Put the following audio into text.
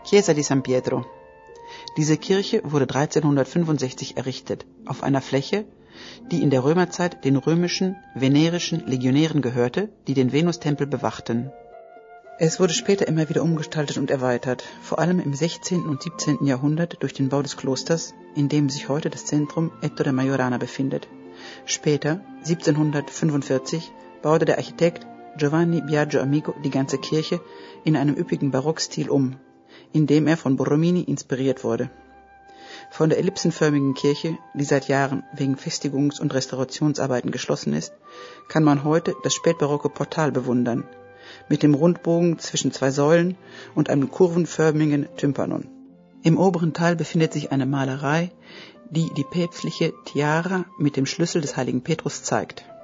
Chiesa di San Pietro. Diese Kirche wurde 1365 errichtet, auf einer Fläche, die in der Römerzeit den römischen, venerischen Legionären gehörte, die den Venustempel bewachten. Es wurde später immer wieder umgestaltet und erweitert, vor allem im 16. und 17. Jahrhundert durch den Bau des Klosters, in dem sich heute das Zentrum Ettore Majorana befindet. Später, 1745, baute der Architekt Giovanni Biagio Amico die ganze Kirche in einem üppigen Barockstil um, in dem er von Borromini inspiriert wurde. Von der ellipsenförmigen Kirche, die seit Jahren wegen Festigungs- und Restaurationsarbeiten geschlossen ist, kann man heute das spätbarocke Portal bewundern, mit dem Rundbogen zwischen zwei Säulen und einem kurvenförmigen Tympanon. Im oberen Teil befindet sich eine Malerei, die die päpstliche Tiara mit dem Schlüssel des heiligen Petrus zeigt.